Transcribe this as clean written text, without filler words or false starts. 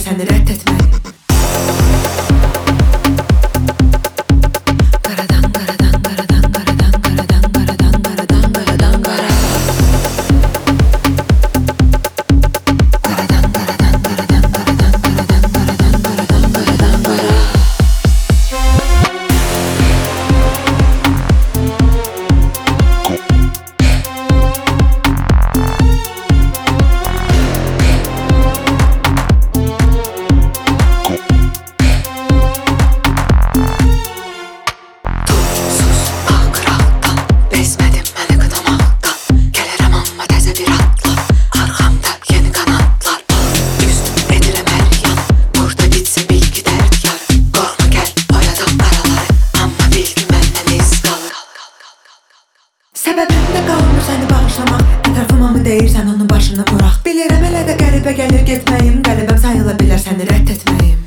səni rədd etməyim. Qaradan, qaradan, qaradan, qaradan, qaradan, qaradan, qaradan, qaradan, qara. Qaradan, qaradan, qaradan, qaradan, qaradan, qaradan, qaradan, qaradan, qara. Səbəbimdə qalmır səni bağışlamaq. Ətrafıma mı deyirsən onun başını vuraq. Bilirəm elə də qəribə gəlir getməyim. Qəlibəm sayıla bilər səni rədd etməyim.